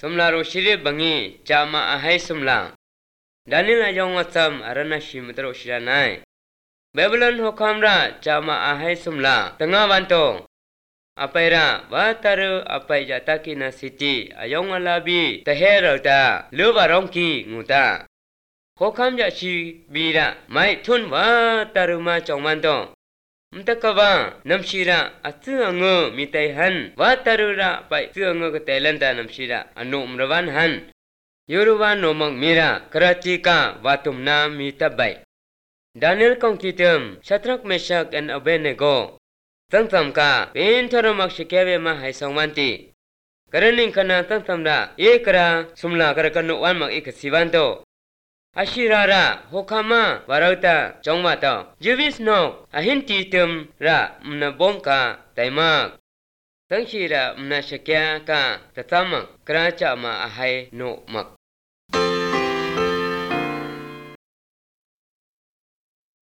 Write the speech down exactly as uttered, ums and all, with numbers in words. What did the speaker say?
สมลาโรชิเรบังงีจามาอาให้สมลาดานิลายองวัซัมอารานาชิมตโรชิรานายเบเบลอนฮกามราจามาอาให้สมลาตั้งวันโตอภัยระวาตารุอภัยจัตตากินาสิติอายองอลาบีตะเฮรตาลูบารองกีงูตาฮกามจะชีบีระไม่ทุนวาตารุมาจงวันโตมตะกวานัมชีระอัตสึงอมิไตหันวาตารุระไปสึงอกเตลันตานัมชีระอนุมรวันหันยูรุวานโนมังมีระกราติกาวาตุมนามีตะไบดานิเอลคองกิตมชัตรักเมชักแอนอเบเนโกตั้งทำกาเป็นทรมักชิเคเวมาให้สองวันตีกระนิ่งขณะตั้งทำระเอกระสุมลากระกันนวันมักเอกสิวันโตอาชิราระฮกามาวารุตาจงมาตอยูวิสโนอาหินตีตมระมนบงกาไตมักตั้งชีระมนชเกียกาตะตามักกระจามาอาให้โนมัก